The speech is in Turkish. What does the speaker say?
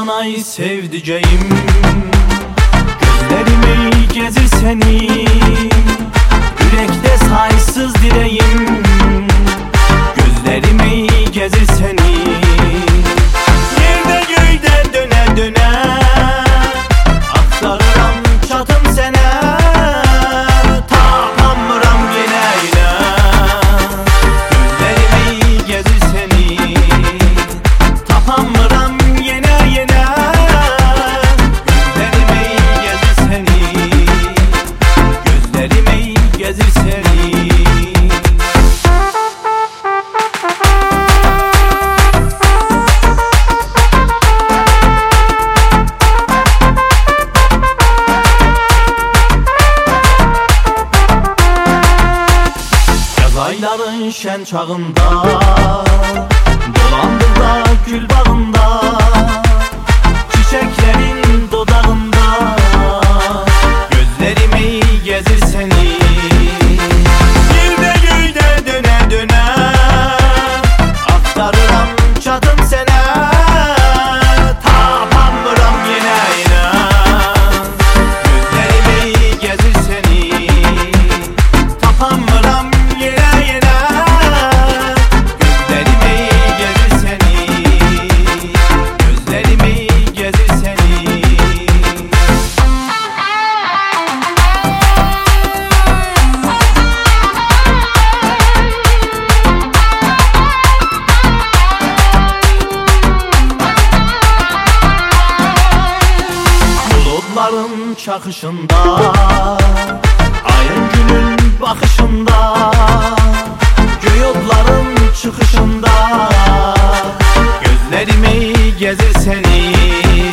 ay sevdiceğim, gözlerimi gezir seni, yürekte saysız dileğim, gözlerimi gezir seni. Yerde göğde döne döne aktarıram çatım sene, tapamıram yine yine, gözlerimi gezir seni, tapamıram yine yine, gözlerimi gezir seni, gözlerimi gezir seni. Ayların şen çağında, dolandır da gül bağında, çiçeklerin dodağında, gözlerimi gezir seni. Yerde göğde döne döne aktarıram çatım sene, tapamıram yine yine, gözlerimi gezir seni, tapamıram yine. Bulutların çakışında, ayın günün bakışında, göğe otların çıkışında, gözlerimi gezir seni.